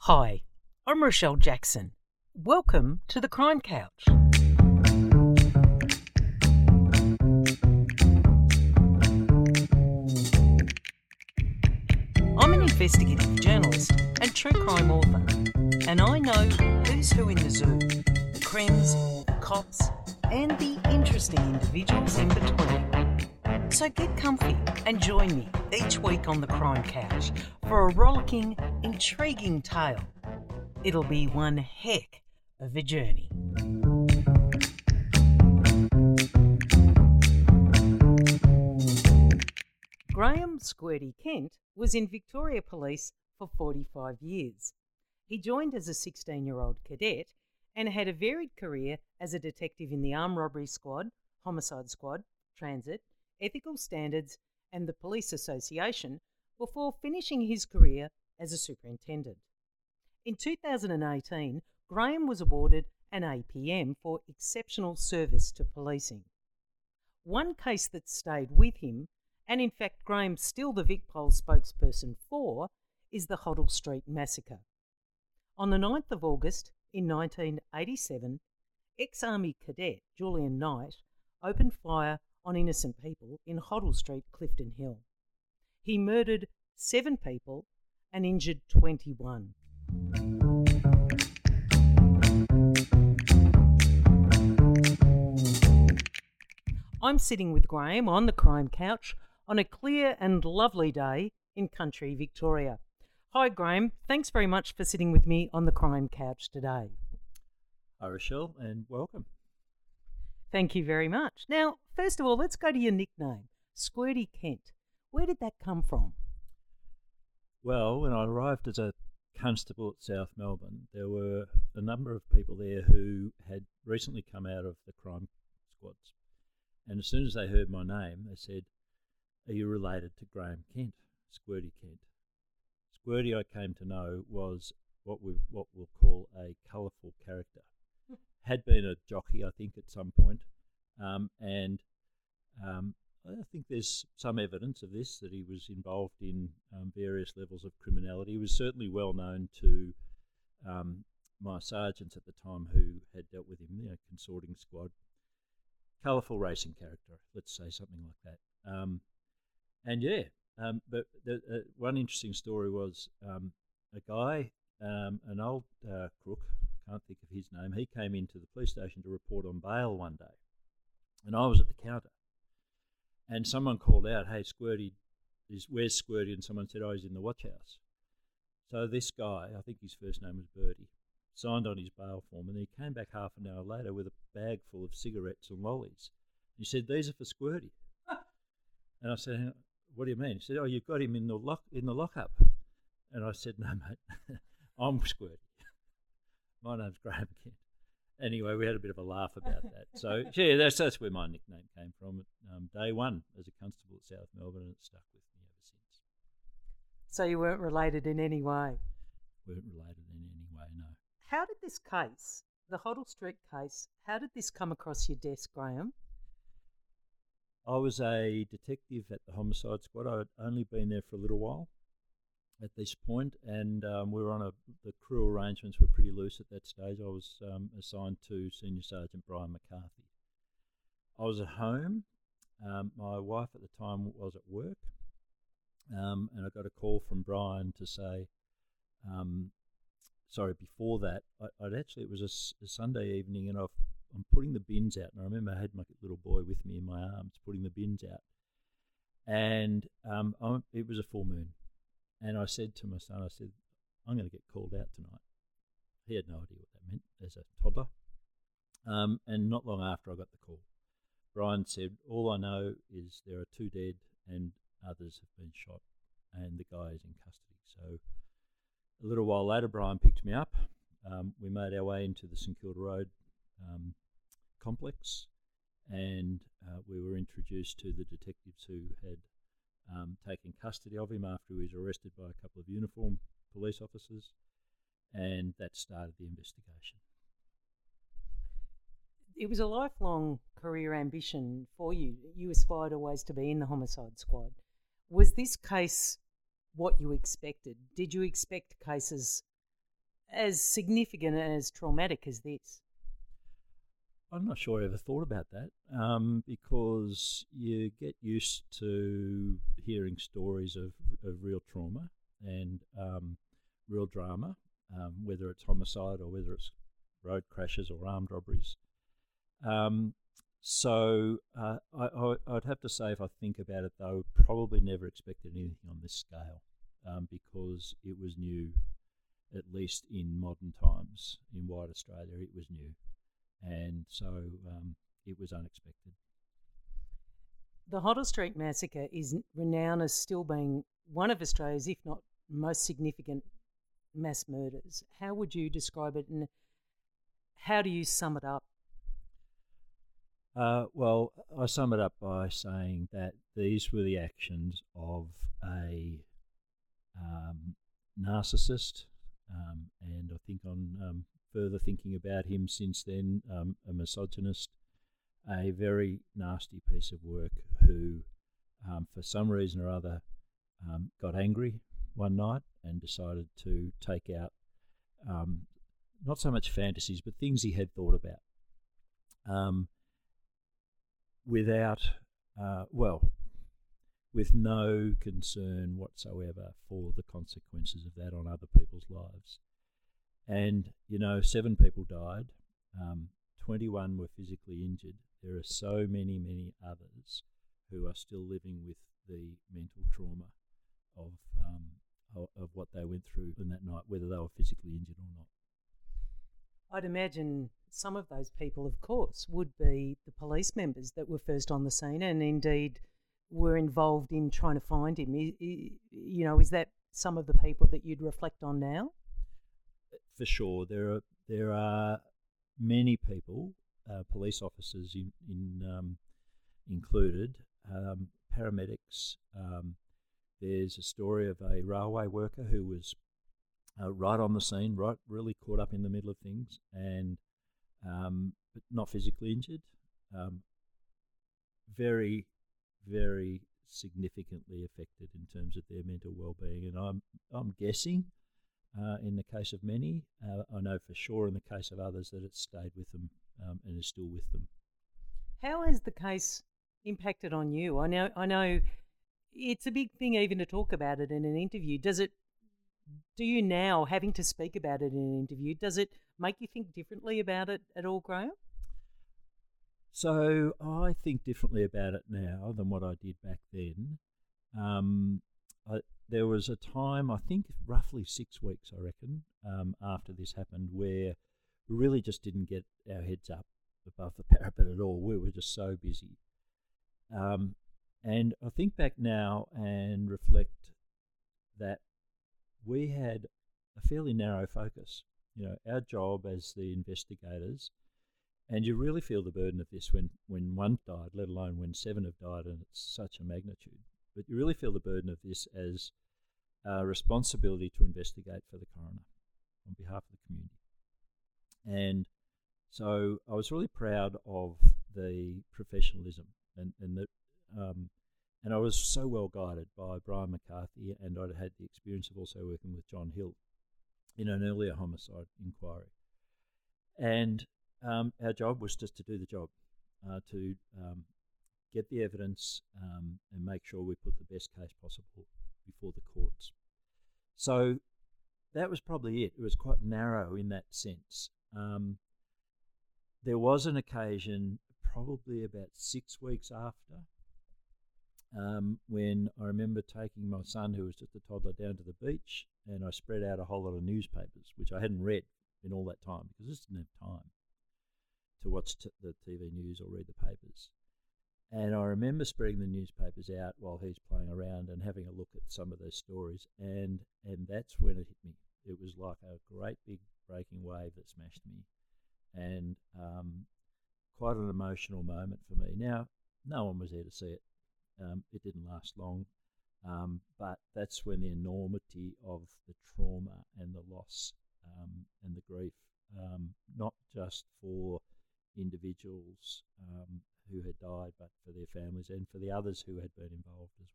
Hi, I'm Rochelle Jackson. Welcome to the Crime Couch. I'm an investigative journalist and true crime author, and I know who's who in the zoo, the crims, the cops, and the interesting individuals in between. So get comfy and join me each week on the Crime Couch for a rollicking, intriguing tale. It'll be one heck of a journey. Graham Squirty Kent was in Victoria Police for 45 years. He joined as a 16-year-old cadet and had a varied career as a detective in the Armed Robbery Squad, Homicide Squad, Transit, Ethical Standards and the Police Association before finishing his career as a superintendent. In 2018, Graham was awarded an APM for exceptional service to policing. One case that stayed with him, and in fact Graham's still the VicPol spokesperson for, is the Hoddle Street Massacre. On the 9th of August in 1987, ex-Army cadet Julian Knight opened fire on innocent people in Hoddle Street, Clifton Hill. He murdered 7 people and injured 21. I'm sitting with Graham on the Crime Couch on a clear and lovely day in country Victoria. Hi Graham, thanks very much for sitting with me on the Crime Couch today. Hi Rochelle, and welcome. Thank you very much. Now, first of all, let's go to your nickname, Squirty Kent. Where did that come from? Well, when I arrived as a constable at South Melbourne, there were a number of people there who had recently come out of the crime squads. And as soon as they heard my name, they said, "Are you related to Graham Kent, Squirty Kent?" Squirty, I came to know, was what we'll call a colourful character. Had been a jockey, I think, at some point. I think there's some evidence of this, that he was involved in various levels of criminality. He was certainly well known to my sergeants at the time who had dealt with him, consorting squad. Colourful racing character, let's say something like that. But one interesting story was a guy, an old crook, can't think of his name, he came into the police station to report on bail one day. And I was at the counter. And someone called out, "Hey, Squirty, where's Squirty?" And someone said, "Oh, he's in the watch house." So this guy, I think his first name was Bertie, signed on his bail form, and he came back half an hour later with a bag full of cigarettes and lollies. He said, "These are for Squirty." And I said, "What do you mean?" He said, "Oh, you've got him in the lockup." And I said, "No, mate, I'm Squirty. My name's Graham Kent." Anyway, we had a bit of a laugh about that. So, yeah, that's where my nickname came from. Day one as a constable at South Melbourne, and it's stuck with me ever since. So you weren't related in any way? Weren't related in any way, no. How did this case, the Hoddle Street case, how did this come across your desk, Graham? I was a detective at the Homicide Squad. I'd only been there for a little while at this point, and we were on the crew arrangements were pretty loose at that stage. I was assigned to Senior Sergeant Brian McCarthy. I was at home. My wife at the time was at work, and I got a call from Brian to say, before that, it was a Sunday evening, and I'm putting the bins out, and I remember I had my little boy with me in my arms putting the bins out, and it was a full moon. And I said to my son, "I'm going to get called out tonight." He had no idea what that meant as a toddler. And not long after I got the call, Brian said, "All I know is there are 2 dead and others have been shot, and the guy is in custody." So a little while later, Brian picked me up. We made our way into the St Kilda Road complex, and we were introduced to the detectives who had taken custody of him after he was arrested by a couple of uniformed police officers, and that started the investigation. It was a lifelong career ambition for you. You aspired always to be in the Homicide Squad. Was this case what you expected? Did you expect cases as significant and as traumatic as this? I'm not sure I ever thought about that, because you get used to hearing stories of real trauma and real drama, whether it's homicide or whether it's road crashes or armed robberies. I'd have to say, if I think about it though, probably never expected anything on this scale, because it was new, at least in modern times. In white Australia, it was new. And so it was unexpected. The Hoddle Street Massacre is renowned as still being one of Australia's, if not most significant, mass murders. How would you describe it, and how do you sum it up? Well, I sum it up by saying that these were the actions of a narcissist, and I think on further thinking about him since then, a misogynist, a very nasty piece of work who, for some reason or other, got angry one night and decided to take out not so much fantasies, but things he had thought about, with no concern whatsoever for the consequences of that on other people's lives. And, 7 people died, 21 were physically injured. There are so many, many others who are still living with the mental trauma of what they went through in that night, whether they were physically injured or not. I'd imagine some of those people, of course, would be the police members that were first on the scene and indeed were involved in trying to find him. Is that some of the people that you'd reflect on now? For sure, there are many people, police officers included, paramedics. There's a story of a railway worker who was right on the scene, really caught up in the middle of things, and but not physically injured. Very, very significantly affected in terms of their mental well-being, and I'm guessing. In the case of many, I know for sure in the case of others that it's stayed with them and is still with them. How has the case impacted on you? I know it's a big thing even to talk about it in an interview. Do you now, having to speak about it in an interview, does it make you think differently about it at all, Graham? So I think differently about it now than what I did back then. There was a time, I think roughly 6 weeks, I reckon, after this happened, where we really just didn't get our heads up above the parapet at all. We were just so busy. And I think back now and reflect that we had a fairly narrow focus. Our job as the investigators, and you really feel the burden of this when one died, let alone when 7 have died, and it's such a magnitude. But you really feel the burden of this as a responsibility to investigate for the coroner on behalf of the community. And so I was really proud of the professionalism and I was so well guided by Brian McCarthy, and I'd had the experience of also working with John Hill in an earlier homicide inquiry. And our job was just to do the job, to get the evidence and make sure we put the best case possible before the courts. So that was probably it. It was quite narrow in that sense. There was an occasion, probably about 6 weeks after, when I remember taking my son, who was just a toddler, down to the beach, and I spread out a whole lot of newspapers, which I hadn't read in all that time because I just didn't have time to watch the TV news or read the papers. And I remember spreading the newspapers out while he's playing around and having a look at some of those stories, and that's when it hit me. It was like a great big breaking wave that smashed me, and quite an emotional moment for me. Now, no one was there to see it. It didn't last long, but that's when the enormity of the trauma and the loss and the grief, not just for individuals who had died, but for their families and for the others who had been involved as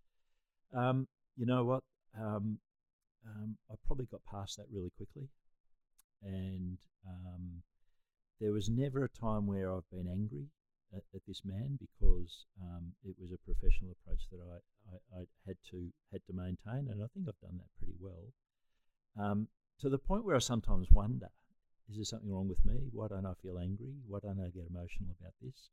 well. You know what? I probably got past that really quickly. and there was never a time where I've been angry at this man, because it was a professional approach that I had to maintain, and I think I've done that pretty well. To the point where I sometimes wonder, is there something wrong with me? Why don't I feel angry? Why don't I get emotional about this?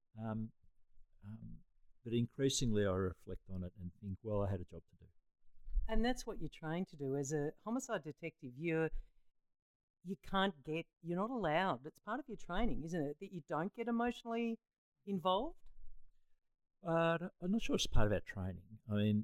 But increasingly I reflect on it and think, well, I had a job to do. And that's what you're trained to do. As a homicide detective, you're not allowed. It's part of your training, isn't it, that you don't get emotionally involved? I'm not sure it's part of our training. I mean,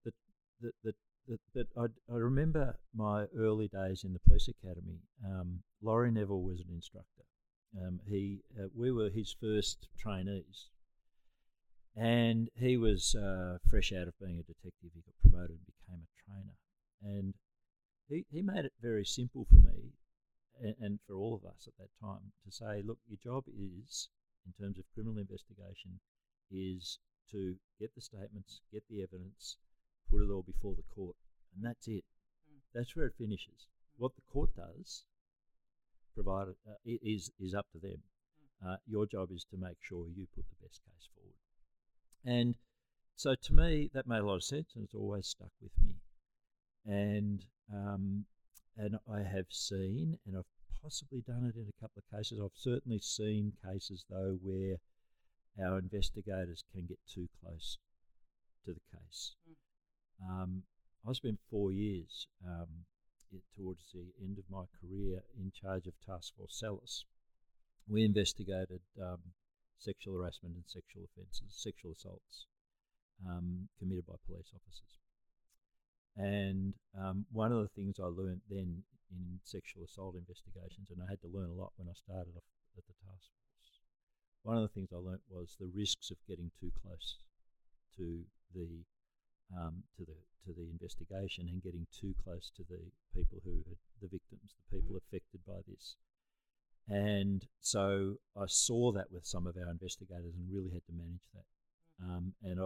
I remember my early days in the police academy. Laurie Neville was an instructor. We were his first trainees, and he was fresh out of being a detective. He got promoted and became a trainer, and he made it very simple for me and for all of us at that time to say, look, your job is, in terms of criminal investigation, is to get the statements, get the evidence, put it all before the court, and that's it. That's where it finishes. What the court does, provided is up to them. Your job is to make sure you put the best case forward. And so to me, that made a lot of sense, and it's always stuck with me. And I have seen, and I've possibly done it in a couple of cases. I've certainly seen cases, though, where our investigators can get too close to the case. I spent 4 years towards the end of my career in charge of Task Force Salus. We investigated sexual harassment and sexual offences, sexual assaults committed by police officers. And one of the things I learned then in sexual assault investigations, and I had to learn a lot when I started off at the task force, one of the things I learnt was the risks of getting too close to the investigation and getting too close to the people the victims, the people affected by this. And so I saw that with some of our investigators and really had to manage that. And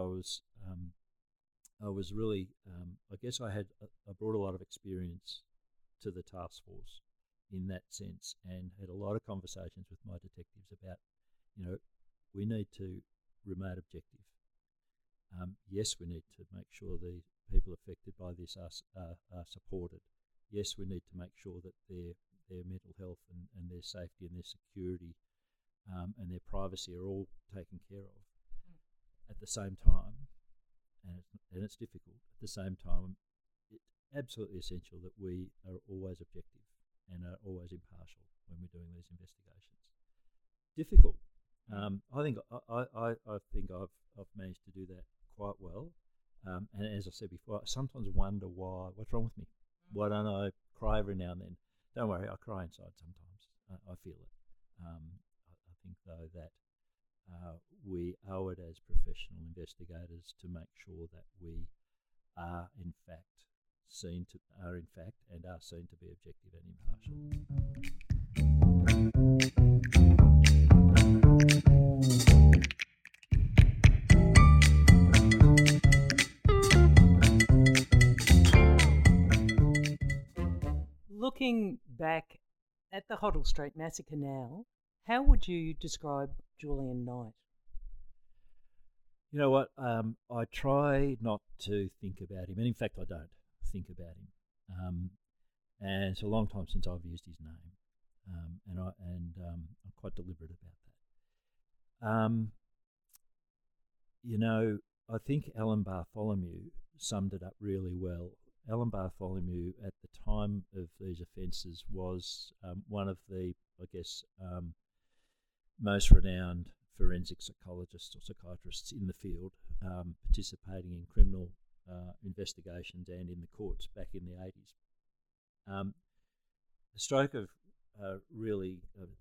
I was really, I guess I brought a lot of experience to the task force in that sense, and had a lot of conversations with my detectives about, we need to remain objective. Yes, we need to make sure the people affected by this are supported. Yes, we need to make sure that their mental health and their safety and their security and their privacy are all taken care of. At the same time, and it's difficult, at the same time, it's absolutely essential that we are always objective and are always impartial when we're doing these investigations. Difficult. I think I've managed to do that quite well. And as I said before, I sometimes wonder what's wrong with me? Why don't I cry every now and then? Don't worry, I cry inside sometimes. I feel it. I think, though, that we owe it as professional investigators to make sure that we are in fact seen to be objective and impartial. Looking back at the Hoddle Street Massacre now, how would you describe Julian Knight? You know what? I try not to think about him, and in fact, I don't think about him. And it's a long time since I've used his name, and I'm quite deliberate about that. I think Alan Bartholomew summed it up really well. Alan Bartholomew, at the time of these offences, was one of the, most renowned forensic psychologists or psychiatrists in the field, participating in criminal investigations and in the courts back in the 80s. A stroke of really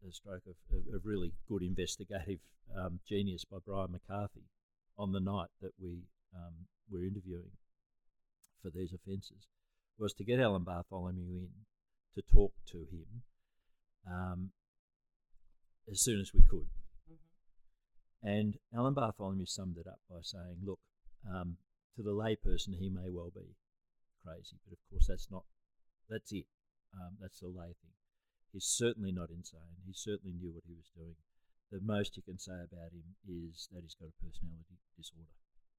good investigative genius by Brian McCarthy on the night that we were interviewing for these offences was to get Alan Bartholomew in to talk to him as soon as we could. And Alan Bartholomew summed it up by saying, look, to the layperson he may well be crazy, but of course that's it. That's the lay thing. He's certainly not insane. He certainly knew what he was doing. The most you can say about him is that he's got a personality disorder.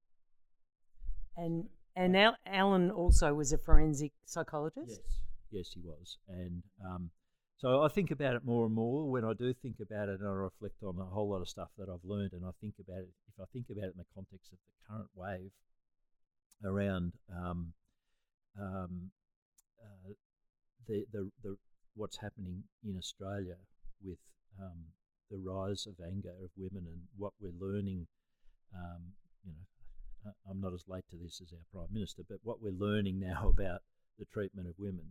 And Alan also was a forensic psychologist? Yes, he was. And so I think about it more and more. When I do think about it, and I reflect on a whole lot of stuff that I've learned, and I think about it, if I think about it in the context of the current wave around the what's happening in Australia with the rise of anger of women and what we're learning, I'm not as late to this as our Prime Minister, but what we're learning now about the treatment of women.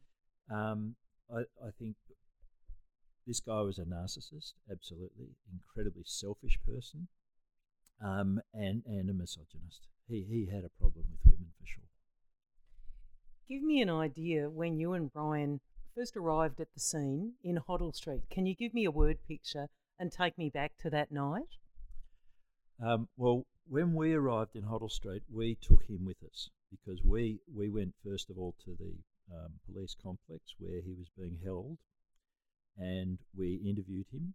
I think this guy was a narcissist, absolutely, incredibly selfish person, and a misogynist. He had a problem with women for sure. Give me an idea when you and Brian first arrived at the scene in Hoddle Street. Can you give me a word picture and take me back to that night? Well, when we arrived in Hoddle Street, we took him with us because we went first of all to the police complex where he was being held, and we interviewed him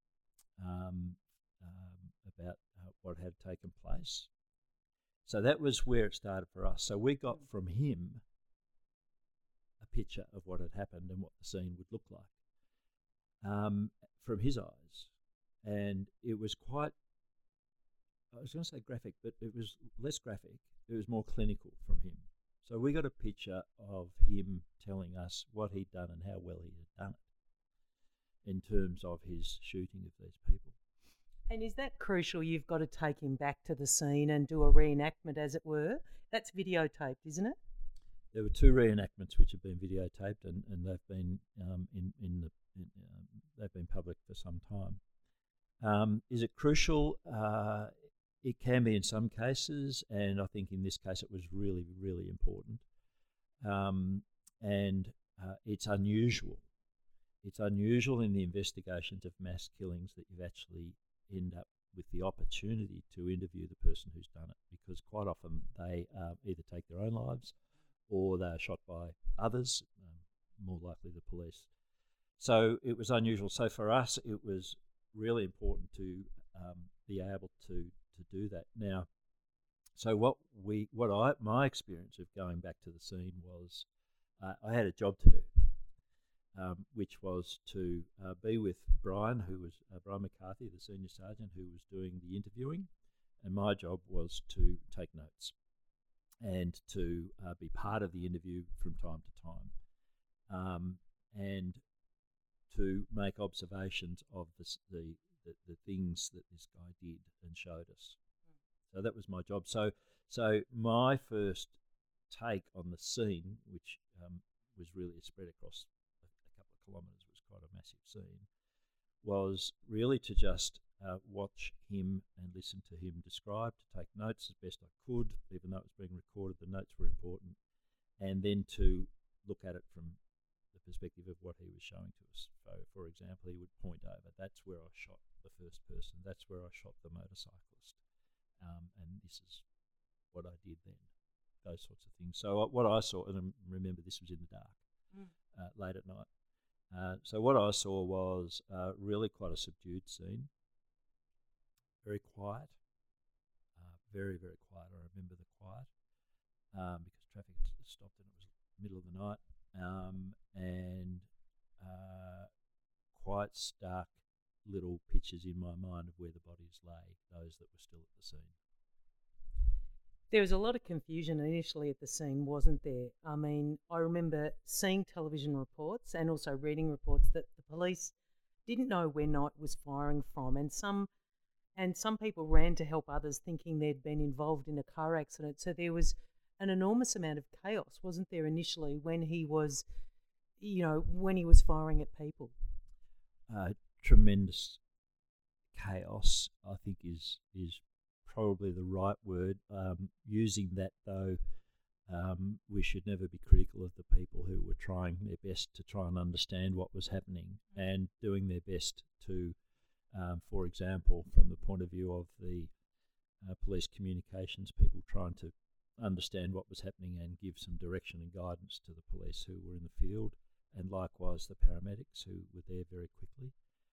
about what had taken place. So that was where it started for us. So we got from him a picture of what had happened and what the scene would look like from his eyes. And it was quite, I was going to say graphic, but it was less graphic. It was more clinical from him. So we got a picture of him telling us what he'd done and how well he had done it in terms of his shooting of these people. And is that crucial? You've got to take him back to the scene and do a reenactment, as it were. That's videotaped, isn't it? There were 2 reenactments which have been videotaped, and they've been they've been public for some time. Is it crucial? It can be in some cases, and I think in this case it was really, really important. And it's unusual. It's unusual in the investigations of mass killings that you actually end up with the opportunity to interview the person who's done it, because quite often they either take their own lives or they are shot by others, more likely the police. So it was unusual. So for us, it was really important to be able to do that. Now, so my experience of going back to the scene was I had a job to do, which was to be with Brian, who was Brian McCarthy, the senior sergeant, who was doing the interviewing, and my job was to take notes and to be part of the interview from time to time, and to make observations of the things that this guy did and showed us. So that was my job. So my first take on the scene, which was really spread across a couple of kilometres, was quite a massive scene, was really to just watch him and listen to him describe, to take notes as best I could, even though it was being recorded, the notes were important, and then to look at it from the perspective of what he was showing to us. So, for example, he would point over, that's where I shot the first person, that's where I shot the motorcyclist, and this is what I did then, those sorts of things. So what I saw, and remember this was in the dark, late at night, so what I saw was really quite a subdued scene, very quiet, very, very quiet. I remember the quiet because traffic had stopped and it was middle of the night, and quite stark little pictures in my mind of where the bodies lay, those that were still at the scene. There was a lot of confusion initially at the scene, wasn't there? I mean, I remember seeing television reports and also reading reports that the police didn't know where Knight was firing from, and some people ran to help others thinking they'd been involved in a car accident. So there was an enormous amount of chaos, wasn't there, initially when he was firing at people? Tremendous chaos, I think, is probably the right word. Using that, though, we should never be critical of the people who were trying their best to try and understand what was happening and doing their best to, for example, from the point of view of the police communications people, trying to understand what was happening and give some direction and guidance to the police who were in the field, and likewise the paramedics who were there very quickly.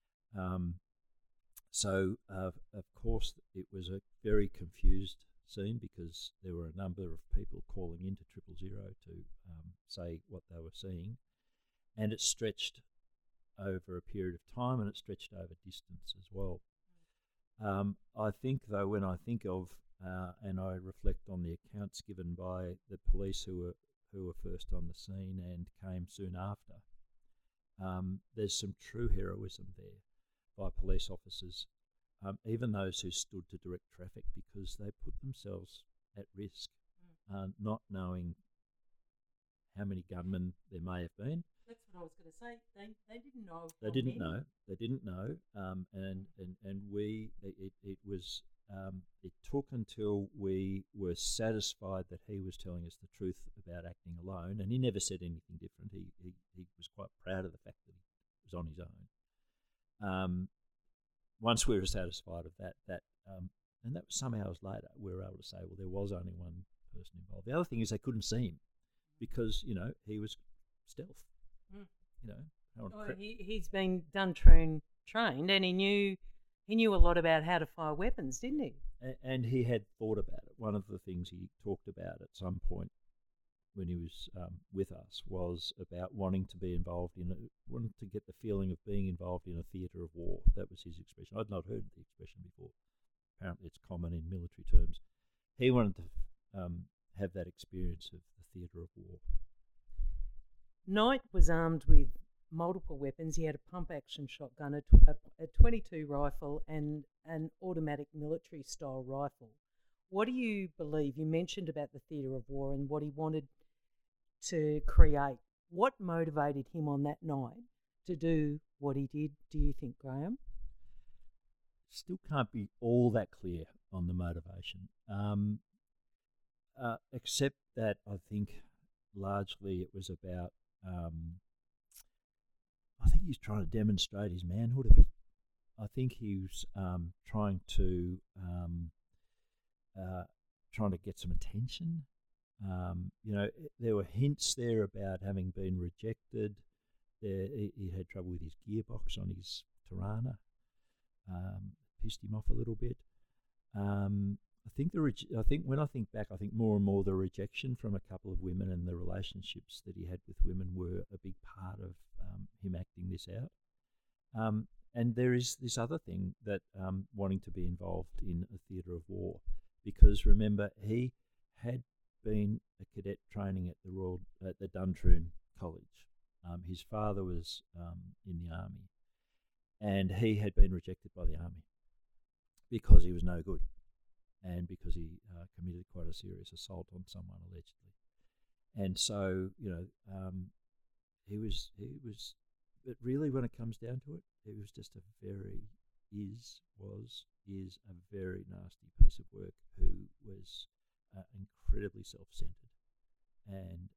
So, of course, it was a very confused scene because there were a number of people calling into 000 to say what they were seeing, and it stretched over a period of time and it stretched over distance as well. I think, though, when I think of and I reflect on the accounts given by the police who were first on the scene and came soon after, there's some true heroism there by police officers, even those who stood to direct traffic, because they put themselves at risk, not knowing how many gunmen there may have been. That's what I was going to say. They didn't know. They didn't know. They didn't know. And we it was it took until we were satisfied that he was telling us the truth about acting alone, and he never said anything different. He was quite proud of the fact that he was on his own. Once we were satisfied of that, and that was some hours later, we were able to say, well, there was only one person involved. The other thing is they couldn't see him because he was stealth. He's been Duntroon trained, and he knew a lot about how to fire weapons, didn't he? And he had thought about it. One of the things he talked about at some point when he was with us was about wanting to be involved wanting to get the feeling of being involved in a theatre of war. That was his expression. I'd not heard the expression before. Apparently it's common in military terms. He wanted to have that experience of the theatre of war. Knight was armed with multiple weapons. He had a pump-action shotgun, a .22 rifle, and an automatic military-style rifle. What do you believe? You mentioned about the theatre of war and what he wanted to create. What motivated him on that night to do what he did, do you think, Graham? Still can't be all that clear on the motivation, except that I think largely it was about I think he's trying to demonstrate his manhood a bit. I think he was trying to get some attention. There were hints there about having been rejected. He had trouble with his gearbox on his Torana. Pissed him off a little bit. I think when I think back, I think more and more the rejection from a couple of women and the relationships that he had with women were a big part of him acting this out. And there is this other thing that wanting to be involved in a theatre of war, because remember he had been a cadet training at the Duntroon College. His father was in the army, and he had been rejected by the army because he was no good, and because he committed quite a serious assault on someone allegedly. And so he was. But really, when it comes down to it, it was just a very very nasty piece of work. Who was incredibly self-centered and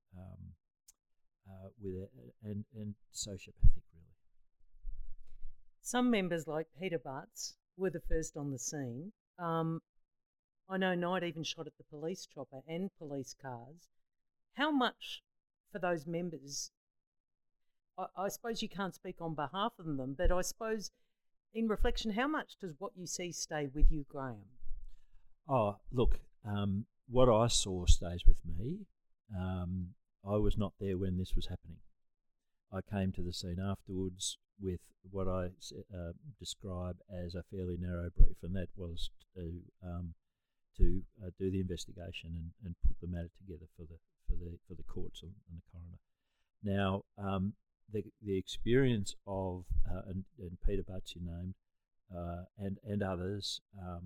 and sociopathic, really. Some members, like Peter Butts, were the first on the scene. I know Knight even shot at the police chopper and police cars. How much for those members? I suppose you can't speak on behalf of them, but I suppose in reflection, how much does what you see stay with you, Graham? Oh, look, what I saw stays with me. I was not there when this was happening. I came to the scene afterwards with what I describe as a fairly narrow brief, and that was to do the investigation and put the matter together for the courts and the coroner. Now, the experience of and Peter Butts, you named, and others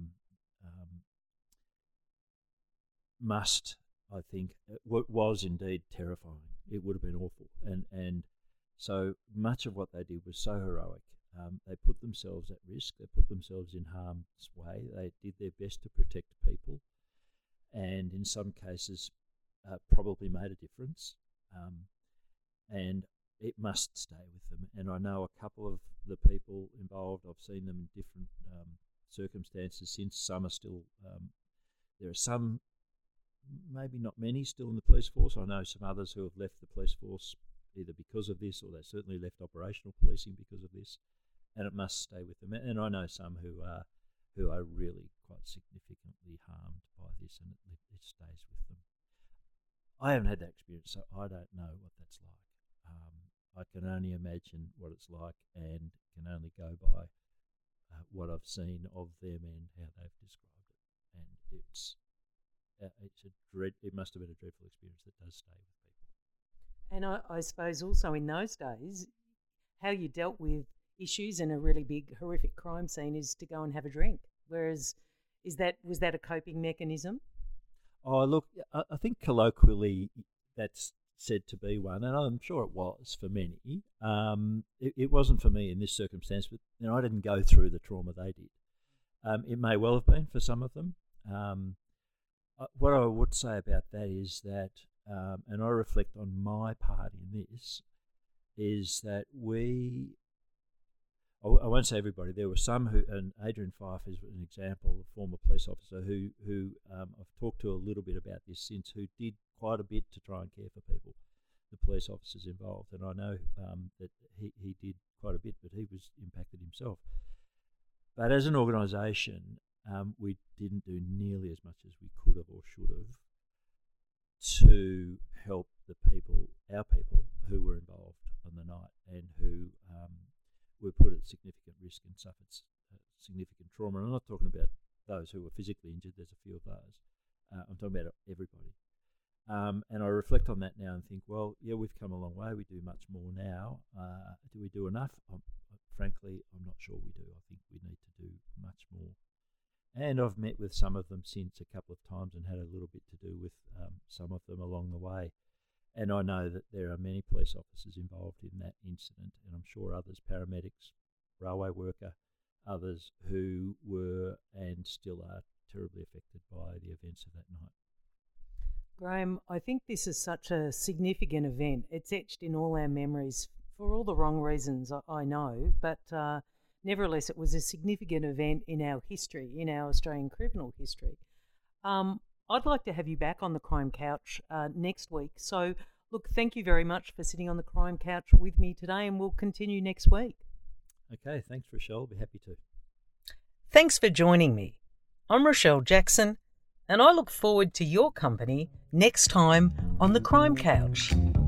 must, I think, was indeed terrifying. It would have been awful, and so much of what they did was so heroic. They put themselves at risk. They put themselves in harm's way. They did their best to protect people, and in some cases, probably made a difference. And it must stay with them. And I know a couple of the people involved. I've seen them in different circumstances since. Some are still. There are some, maybe not many, still in the police force. I know some others who have left the police force either because of this, or they certainly left operational policing because of this, and it must stay with them. And I know some who are really quite significantly harmed by this, and it stays with them. I haven't had that experience, so I don't know what that's like. I can only imagine what it's like, and can only go by what I've seen of them and how they've described it. And it must have been a dreadful experience that does stay with people. And I suppose also in those days, how you dealt with issues in a really big, horrific crime scene is to go and have a drink. Whereas, was that a coping mechanism? Oh, look, I think colloquially that's said to be one, and I'm sure it was for many. It wasn't for me in this circumstance, but I didn't go through the trauma they did. It may well have been for some of them. What I would say about that is that, and I reflect on my part in this, is that I won't say everybody, there were some who, and Adrian Fife is an example, a former police officer who I've talked to a little bit about this since, who did quite a bit to try and care for people, the police officers involved. And I know that he did quite a bit, but he was impacted himself. But as an organisation, we didn't do nearly as much as we could have or should have to help our people who were involved on the night and who were put at significant risk and suffered significant trauma. And I'm not talking about those who were physically injured, there's a few of those. I'm talking about everybody. And I reflect on that now and think, well, yeah, we've come a long way. We do much more now. Do we do enough? Frankly, I'm not sure we do. I think we need to do much more. And I've met with some of them since a couple of times and had a little bit to do with some of them along the way. And I know that there are many police officers involved in that incident, and I'm sure others, paramedics, railway worker, others who were and still are terribly affected by the events of that night. Graham, I think this is such a significant event. It's etched in all our memories for all the wrong reasons, I know, but nevertheless it was a significant event in our history, in our Australian criminal history. I'd like to have you back on the Crime Couch next week. So, look, thank you very much for sitting on the Crime Couch with me today, and we'll continue next week. Okay, thanks, Rochelle. I'll be happy to. Thanks for joining me. I'm Rochelle Jackson, and I look forward to your company next time on the Crime Couch.